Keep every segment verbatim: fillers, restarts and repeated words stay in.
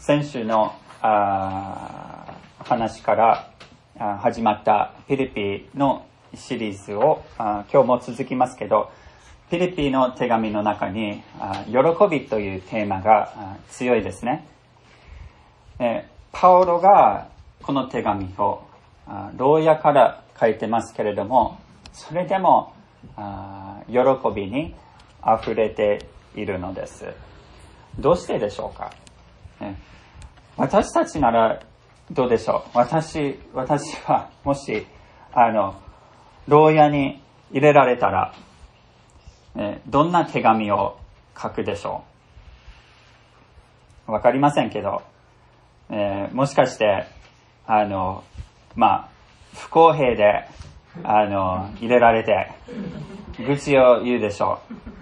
先週のあ話からあ始まったピリピのシリーズをあ今日も続きますけど、ピリピの手紙の中にあ喜びというテーマがあ強いですね。えパウロがこの手紙をあ牢屋から書いてますけれども、それでもあ喜びにあふれているのです。どうしてでしょうか。ね、私たちならどうでしょう。私、私はもし、あの、牢屋に入れられたら、ね、どんな手紙を書くでしょう。わかりませんけど、えー、もしかして、あの、まあ、不公平で、あの、入れられて、愚痴を言うでしょ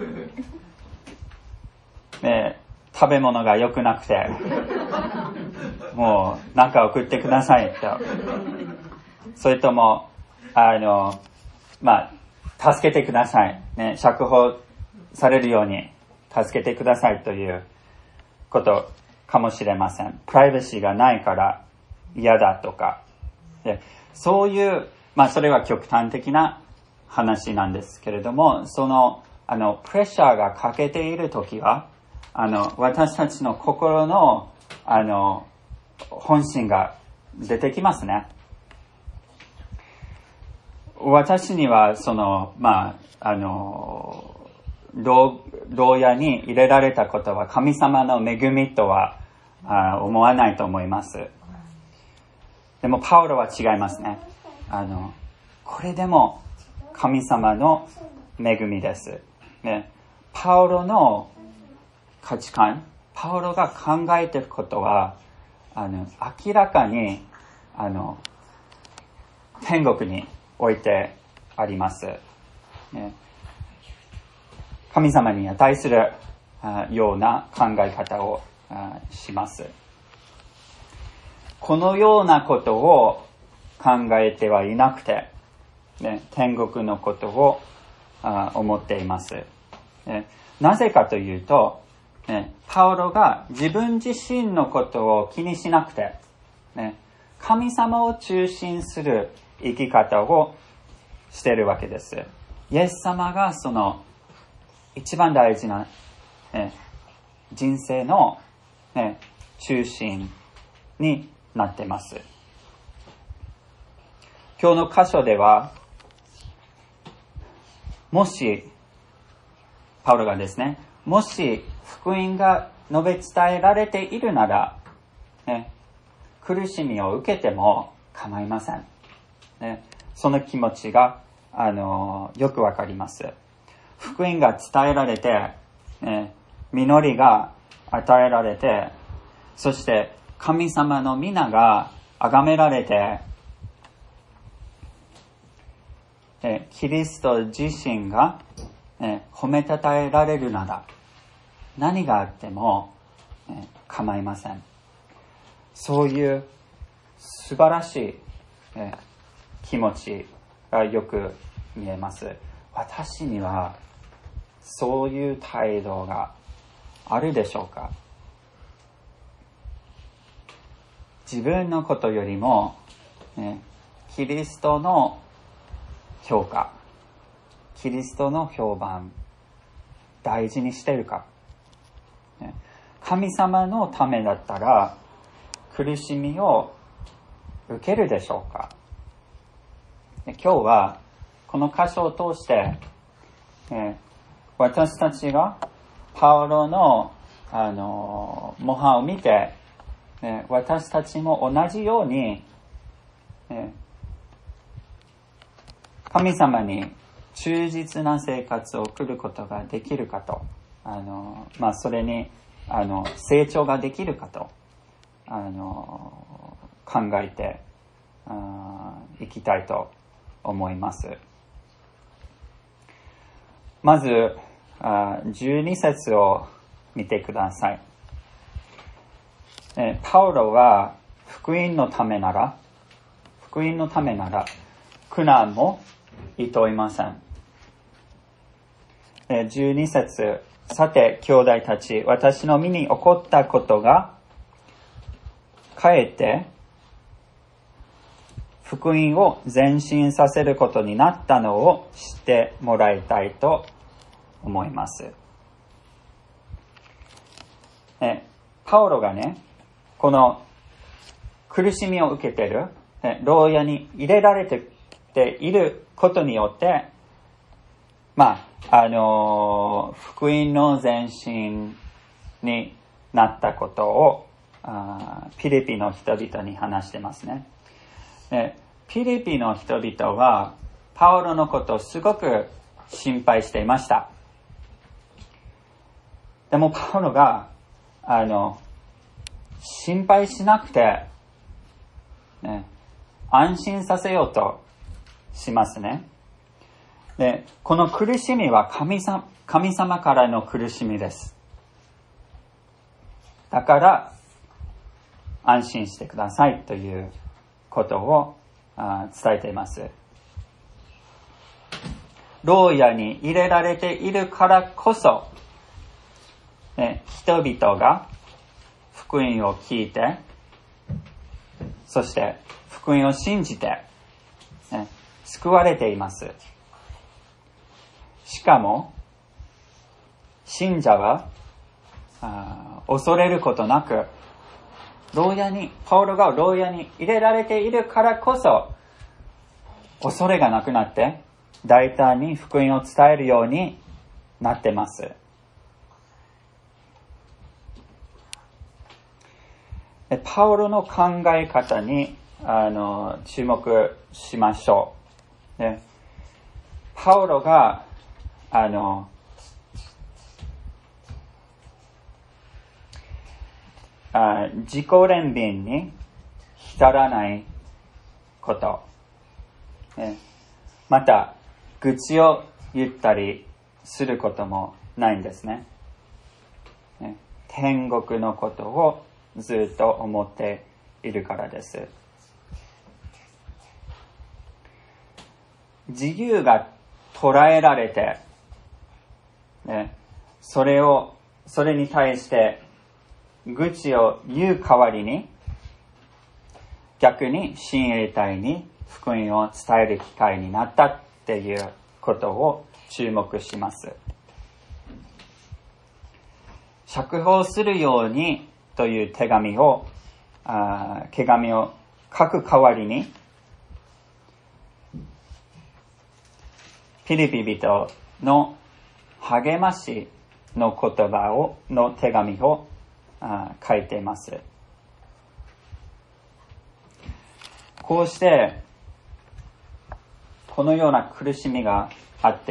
う。ね、食べ物が良くなくて、もう、なんか送ってくださいと。それとも、あの、まあ、助けてください。ね、釈放されるように助けてくださいということかもしれません。プライバシーがないから嫌だとか。で、そういう、まあ、それは極端的な話なんですけれども、その、あの、プレッシャーがかけているときは、あの、私たちの心の、あの、本心が出てきますね。私には、その、まあ、あの、牢、牢屋に入れられたことは神様の恵みとはあ思わないと思います。でも、パウロは違いますね。あの、これでも神様の恵みです。ね、パウロの価値観、パウロが考えていることは、あの、明らかに、あの、天国に置いてあります。ね、神様に値するような考え方をします。このようなことを考えてはいなくて、ね、天国のことを思っています。ね、なぜかというと、ね、パウロが自分自身のことを気にしなくて、ね、神様を中心する生き方をしているわけです。イエス様がその一番大事な、ね、人生の、ね、中心になっています。今日の箇所では、もしパウロがですね、もし福音が述べ伝えられているなら、ね、苦しみを受けても構いません。ね、その気持ちが、あの、よくわかります。福音が伝えられて、ね、実りが与えられて、そして神様の皆が崇められて、ね、キリスト自身が、ね、褒めたたえられるなら、何があっても、ね、構いません。そういう素晴らしい、ね、気持ちがよく見えます。私にはそういう態度があるでしょうか。自分のことよりも、ね、キリストの評価、キリストの評判、大事にしているか。ね、神様のためだったら苦しみを受けるでしょうか。今日はこの箇所を通して、えー、私たちがパウロの、あの模範を見て、ね、私たちも同じように、えー、神様に忠実な生活を送ることができるかと、あの、まあ、それにあの成長ができるかと、あの考えていきたいと思います。まずじゅうに節を見てください。パウロは福音のためなら福音のためなら苦難もいといません。じゅうに節、さて兄弟たち、私の身に起こったことが帰って福音を前進させることになったのを知ってもらいたいと思います。えパウロがね、この苦しみを受けている、牢屋に入れられていることによって、まあ、あのー、福音の前進になったことを、あピリピの人々に話してますね。でピリピの人々はパウロのことをすごく心配していました。でもパウロがあの心配しなくて、ね、安心させようとしますね。でこの苦しみは神様、神様からの苦しみです。だから安心してくださいということをあ伝えています。牢屋に入れられているからこそ、ね、人々が福音を聞いて、そして福音を信じて、ね、救われています。しかも信者はあ恐れることなく、牢屋に、パウロが牢屋に入れられているからこそ、恐れがなくなって、大胆に福音を伝えるようになってます。パウロの考え方に、あの、注目しましょう。ね、パウロが、あの、あ自己憐憫に浸らないこと、ね、また愚痴を言ったりすることもないんですね。ね、天国のことをずっと思っているからです。自由が捉えられて、ね、それをそれに対して愚痴を言う代わりに、逆に親衛隊に福音を伝える機会になったっていうことを注目します。釈放するようにという手紙を、あ手紙を書く代わりに、ピリピ人の励ましの言葉を、の手紙を書いています。こうしてこのような苦しみがあって、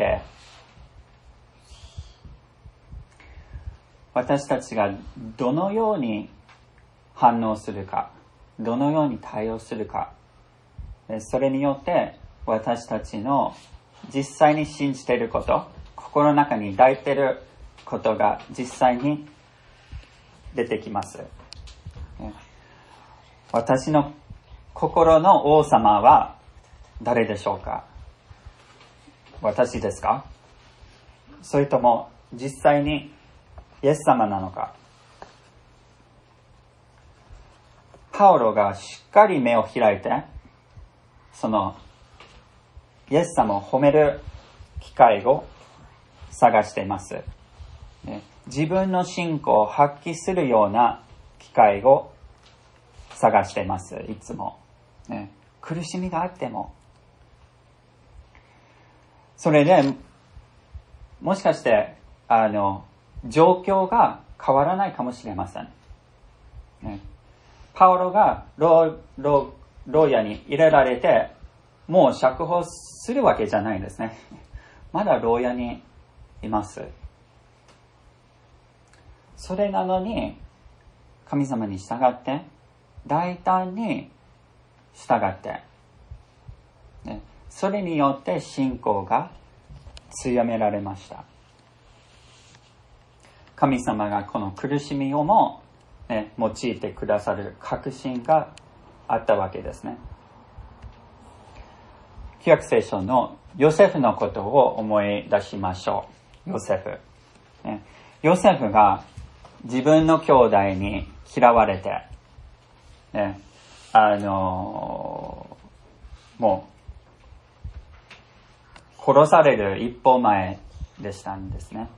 私たちがどのように反応するか、どのように対応するか、それによって私たちの実際に信じていること、心の中に抱いていることが実際に出てきます。私の心の王様は誰でしょうか？私ですか？それとも実際にイエス様なのか？パウロがしっかり目を開いて、そのイエス様を褒める機会を探しています。自分の信仰を発揮するような機会を探しています。いつも、ね、苦しみがあっても、それでもしかしてあの状況が変わらないかもしれません、ね、パウロが牢屋に入れられてもう釈放するわけじゃないんですね。まだ牢屋にいます。それなのに神様に従って大胆に従って、ね、それによって信仰が強められました。神様がこの苦しみをも、ね、用いてくださる確信があったわけですね。旧約聖書のヨセフのことを思い出しましょう。ヨセフ、ね、ヨセフが自分の兄弟に嫌われて、 ね、あのもう殺される一歩前でしたんですね。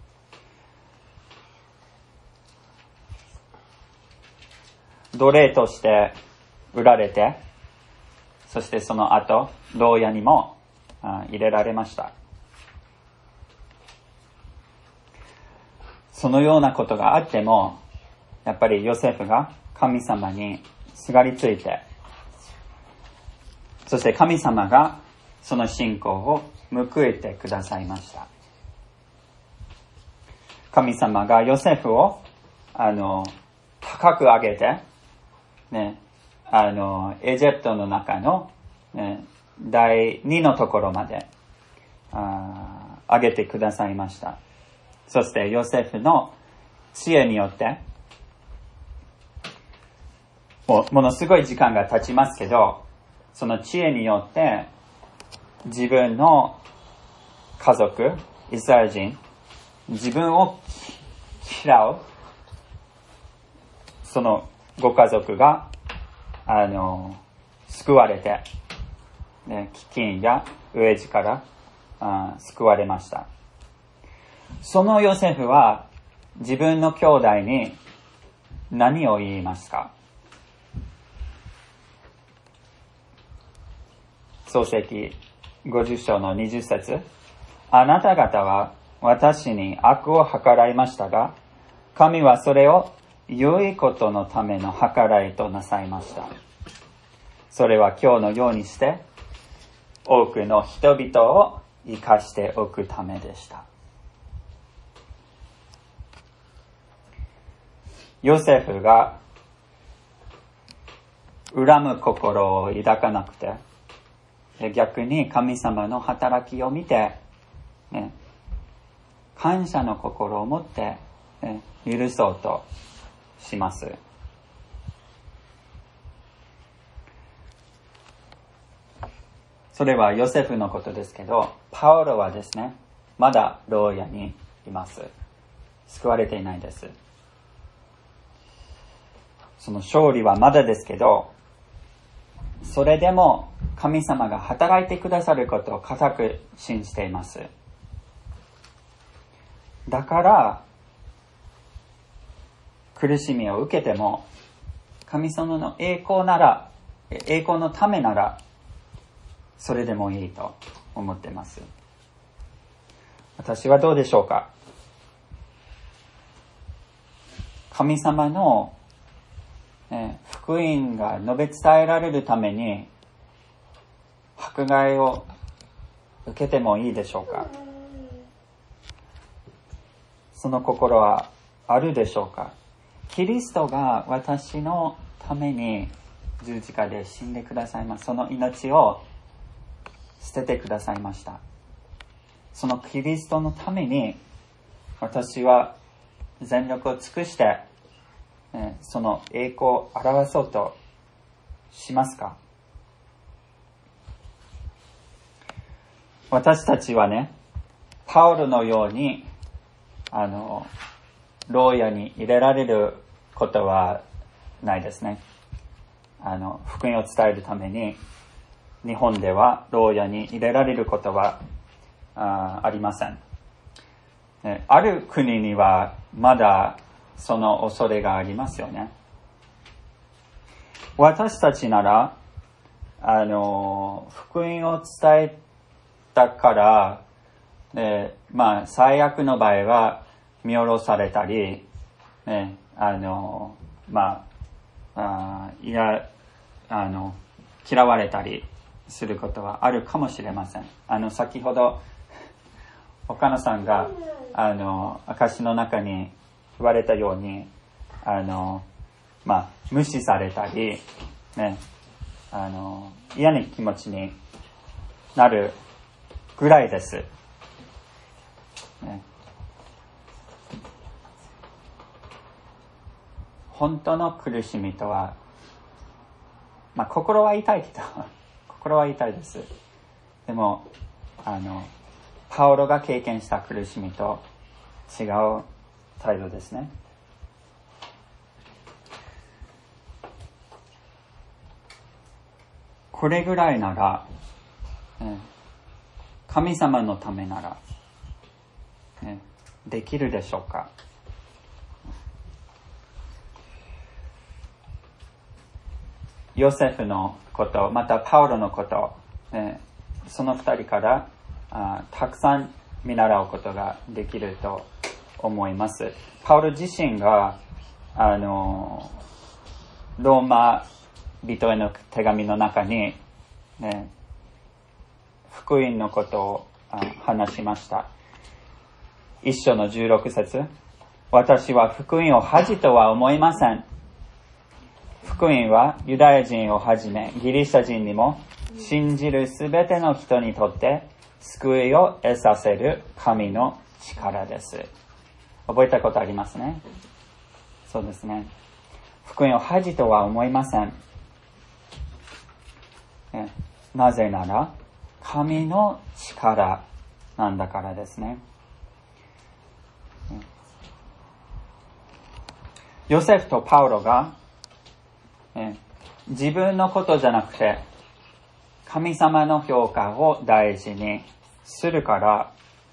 奴隷として売られて、そしてその後牢屋にも入れられました。そのようなことがあっても、やっぱりヨセフが神様にすがりついて、そして神様がその信仰を報いてくださいました。神様がヨセフをあの高く上げて、ね、あのエジプトの中の、ね、第二のところまであ上げてくださいました。そしてヨセフの知恵によってもうものすごい時間が経ちますけど、その知恵によって自分の家族、イスラエル人、自分を嫌うそのご家族があの救われて、ね、飢饉や飢え死からあ救われました。そのヨセフは自分の兄弟に何を言いますか？創世記ごじゅっ章のにじゅっ節、あなた方は私に悪を計らいましたが、神はそれを良いことのための計らいとなさいました。それは今日のようにして多くの人々を生かしておくためでした。ヨセフが恨む心を抱かなくて、逆に神様の働きを見て、ね、感謝の心を持って、ね、許そうとします。それはヨセフのことですけど、パウロはですね、まだ牢屋にいます。救われていないです。その勝利はまだですけど、それでも神様が働いてくださることを固く信じています。だから苦しみを受けても、神様の栄光なら、栄光のためならそれでもいいと思っています。私はどうでしょうか？神様のえー、福音が述べ伝えられるために迫害を受けてもいいでしょうか？その心はあるでしょうか？キリストが私のために十字架で死んでくださいます。その命を捨ててくださいました。そのキリストのために私は全力を尽くしてその栄光を表そうとしますか？私たちはね、パウロのようにあの牢屋に入れられることはないですね。あの福音を伝えるために日本では牢屋に入れられることは あ, ありません。ある国にはまだその恐れがありますよね。私たちならあの福音を伝えたから、でまあ最悪の場合は見下ろされたり、ね、あのまあ、あいやあの嫌われたりすることはあるかもしれません。あの先ほど岡野さんがあの証の中に言われたように、あの、まあ、無視されたり、ね、あの、嫌な気持ちになるぐらいです。ね、本当の苦しみとは、まあ、心は痛いけど、心は痛いです。でも、あの、パウロが経験した苦しみと違う態度ですね。 これぐらいなら、え神様のためなら、えできるでしょうか。ヨセフのこと、またパウロのこと、えその二人からあたくさん見習うことができると思います。パウロ自身があのローマ人への手紙の中に、ね、福音のことを話しました。一章のじゅうろく節、私は福音を恥とは思いません。福音はユダヤ人をはじめギリシャ人にも信じるすべての人にとって救いを得させる神の力です。覚えたことありますね。そうですね。福音を恥とは思いません。なぜなら神の力なんだからですね。ヨセフとパウロが自分のことじゃなくて神様の評価を大事にするから、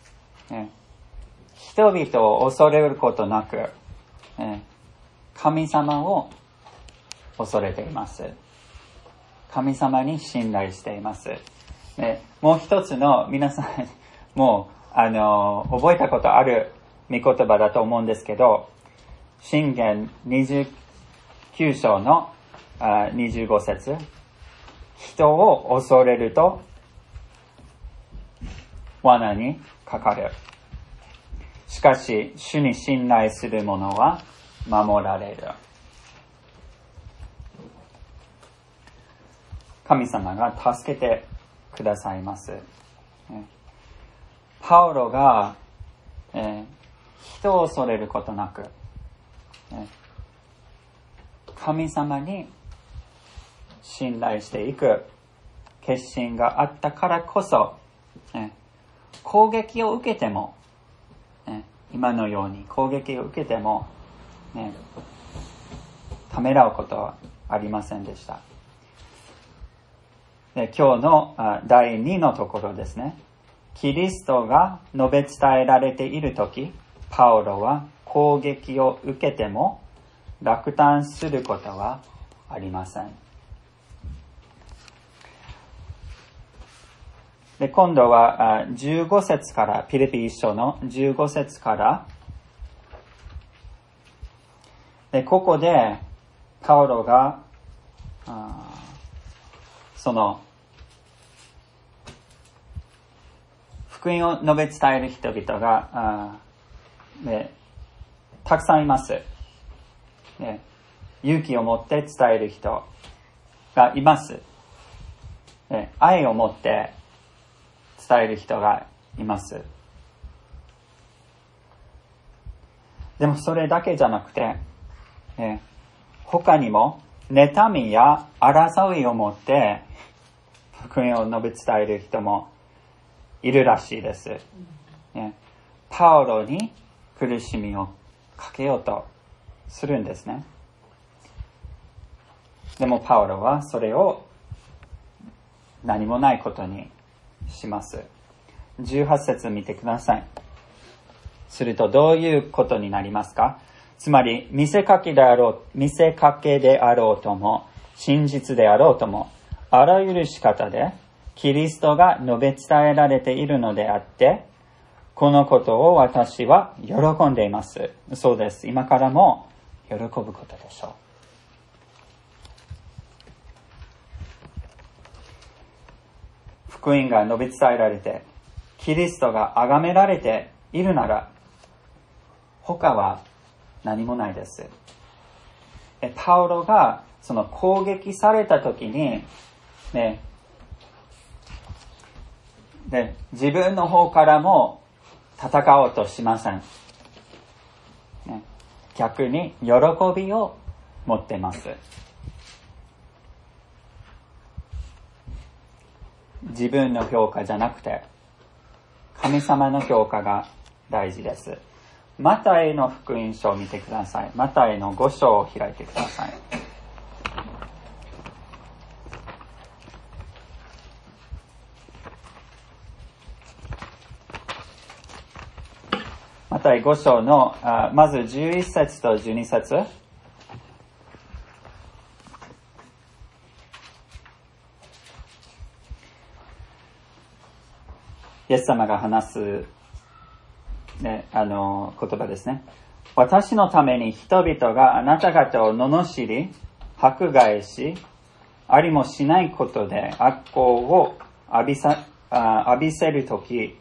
人々を恐れることなく神様を恐れています。神様に信頼しています。もう一つの皆さんもうあの覚えたことある御言葉だと思うんですけど、箴言にじゅうきゅう章のにじゅうご節、人を恐れると罠にかかる。しかし主に信頼する者は守られる。神様が助けてくださいます。パウロが、えー、人を恐れることなく、えー、神様に信頼していく決心があったからこそ、えー、攻撃を受けても、えー、今のように攻撃を受けても、ね、ためらうことはありませんでした。で、今日のだいにのところですね。キリストが述べ伝えられているとき、パウロは攻撃を受けても落胆することはありません。で、今度はじゅうご節から、ピリピ一章のじゅうご節から、で、ここでパウロが、あその福音を述べ伝える人々があ、ね、たくさんいます、ね、勇気を持って伝える人がいます、ね、愛を持って伝える人がいます。でもそれだけじゃなくて、ね、他にも妬みや争いを持って福音を述べ伝える人もいるらしいです、ね、パウロに苦しみをかけようとするんですね。でもパウロはそれを何もないことにします。じゅうはち節見てください。するとどういうことになりますか。つまり見せかけであろう、見せかけであろうとも真実であろうともあらゆる仕方でキリストが述べ伝えられているのであって、このことを私は喜んでいます。そうです。今からも喜ぶことでしょう。福音が述べ伝えられて、キリストが崇められているなら、他は何もないです。パウロがその攻撃された時に、ね、で自分の方からも戦おうとしません、ね、逆に喜びを持っています。自分の評価じゃなくて神様の評価が大事です。マタイの福音書を見てください。マタイのご章を開いてください。 マタイご章の、あまずじゅういっ節とじゅうに節。イエス様が話す、ね、あの言葉ですね。私のために人々があなた方を罵り、迫害し、ありもしないことで悪行を浴びさ、あ浴びせるとき、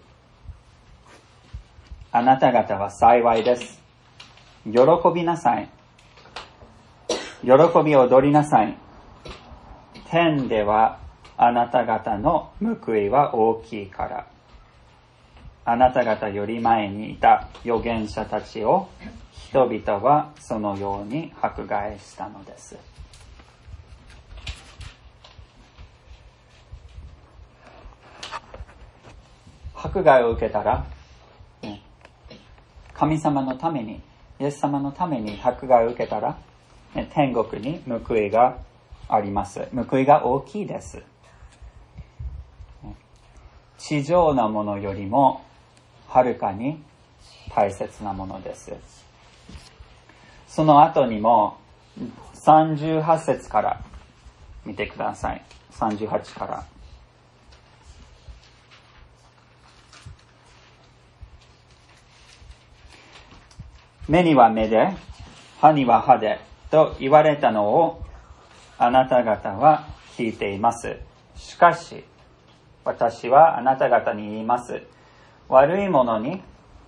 あなた方は幸いです。喜びなさい。喜び踊りなさい。天ではあなた方の報いは大きいから。あなた方より前にいた預言者たちを人々はそのように迫害したのです。迫害を受けたら、神様のために、イエス様のために迫害を受けたら、天国に報いがあります。報いが大きいです。地上のものよりもはるかに大切なものです。その後にもさんじゅうはち節から見てください。さんじゅうはちから。目には目で、歯には歯でと言われたのをあなた方は聞いています。しかし、私はあなた方に言います。悪いものに、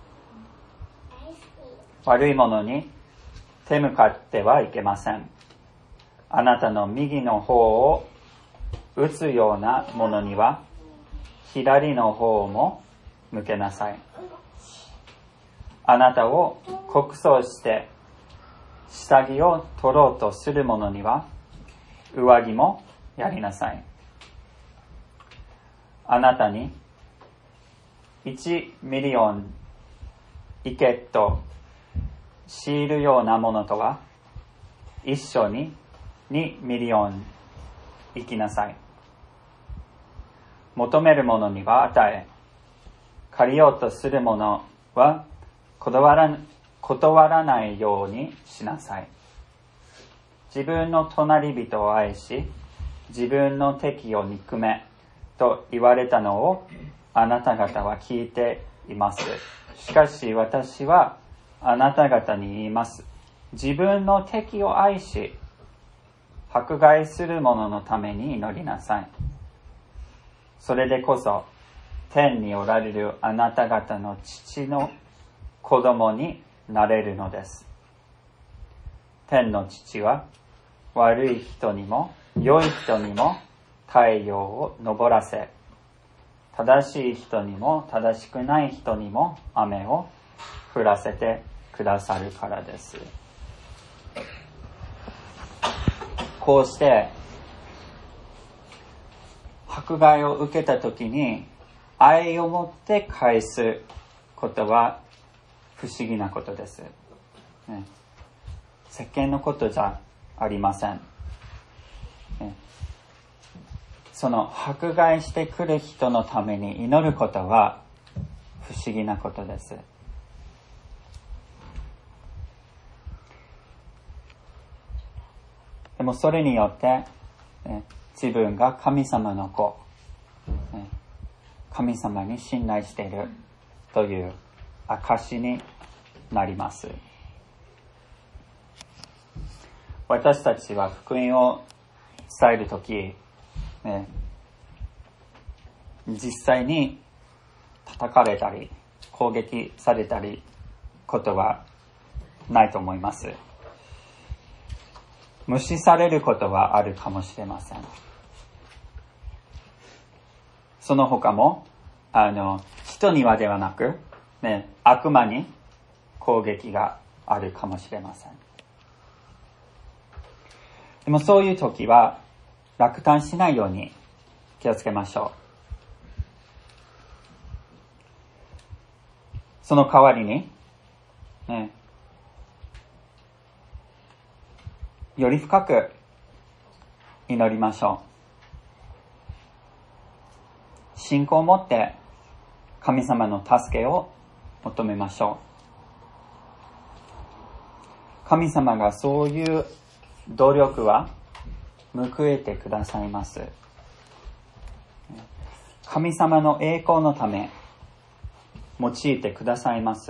悪いものに手向かってはいけません。あなたの右の方を打つようなものには、左の方も向けなさい。あなたを告訴して下着を取ろうとする者には上着もやりなさい。あなたにいちミリオンイケット強いるようなものとは一緒ににミリオン生きなさい。求める者には与え、借りようとする者は断ら、断らないようにしなさい。自分の隣人を愛し、自分の敵を憎めと言われたのをあなた方は聞いています。しかし私はあなた方に言います。自分の敵を愛し、迫害する者のために祈りなさい。それでこそ天におられるあなた方の父の子供になれるのです。天の父は悪い人にも良い人にも太陽を昇らせ、正しい人にも正しくない人にも雨を降らせてくださるからです。こうして迫害を受けたときに愛を持って返すことは不思議なことです、ね、世間のことじゃありません、ね、その迫害してくる人のために祈ることは不思議なことです。でもそれによって、ね、自分が神様の子、ね、神様に信頼しているという証になります。私たちは福音を伝えるとき、ね、実際に叩かれたり攻撃されたりことはないと思います。無視されることはあるかもしれません。その他もあの人にはではなく、ね、悪魔に攻撃があるかもしれません。でもそういう時は落胆しないように気をつけましょう。その代わりに、ね、より深く祈りましょう。信仰を持って神様の助けを求めましょう。 神様がそういう努力は報えてくださいます。神様の栄光のため用いてくださいます。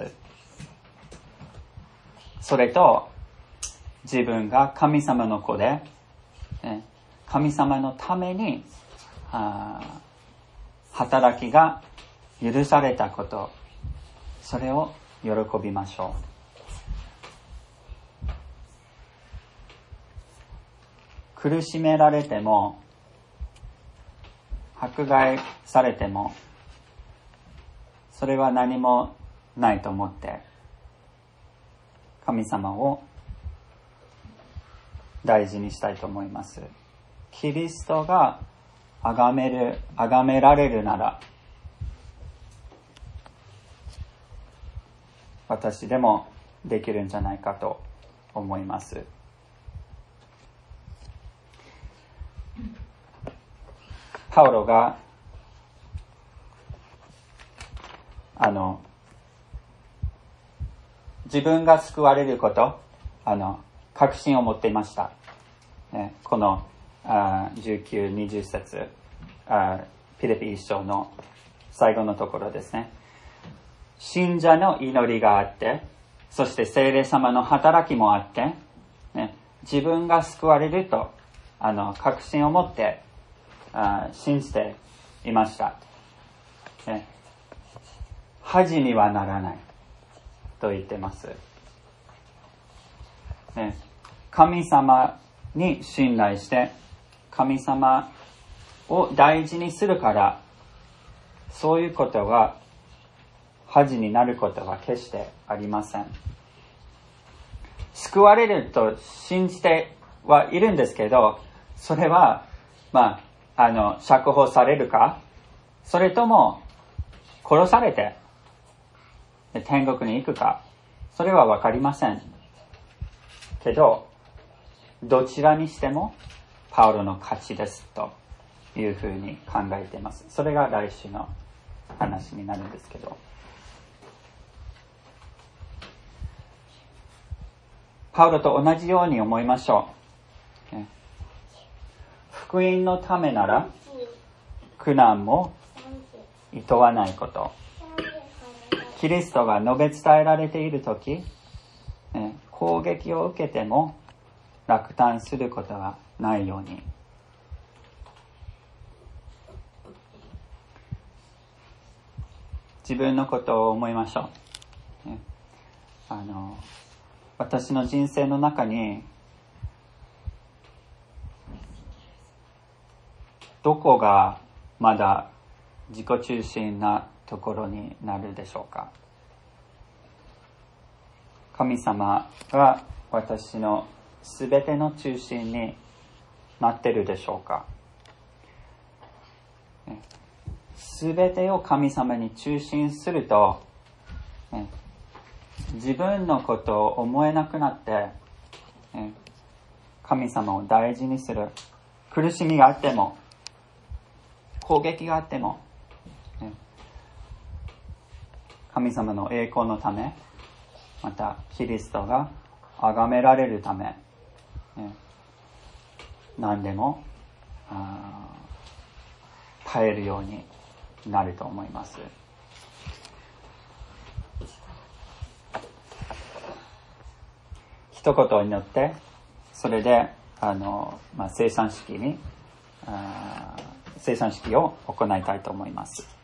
それと自分が神様の子で、ね、神様のためにあ働きが許されたこと、それを喜びましょう。苦しめられても、迫害されても、それは何もないと思って、神様を大事にしたいと思います。キリストが崇める、崇められるなら、私でもできるんじゃないかと思います。パウロがあの自分が救われること、あの確信を持っていました。ね、このあじゅうきゅう、にじゅう節、あピリピ一章の最後のところですね。信者の祈りがあって、そして聖霊様の働きもあって、ね、自分が救われるとあの確信を持ってあ信じていました、ね。恥にはならないと言ってます、ね。神様に信頼して神様を大事にするから、そういうことが恥になることは決してありません。救われると信じてはいるんですけど、それはまああの釈放されるか、それとも殺されて天国に行くか、それは分かりませんけど、どちらにしてもパウロの勝ちですというふうに考えています。それが来週の話になるんですけど、パウロと同じように思いましょう。福音のためなら苦難も厭わないこと。キリストが述べ伝えられているとき、攻撃を受けても落胆することがないように。自分のことを思いましょう。あの私の人生の中にどこがまだ自己中心なところになるでしょうか。神様が私のすべての中心になっているでしょうか。すべてを神様に中心すると、自分のことを思えなくなって、神様を大事にする。苦しみがあっても、攻撃があっても、神様の栄光のため、またキリストが崇められるため、何でも耐えるようになると思います。一言によって、それであの、まあ、生産式にあ生産式を行いたいと思います。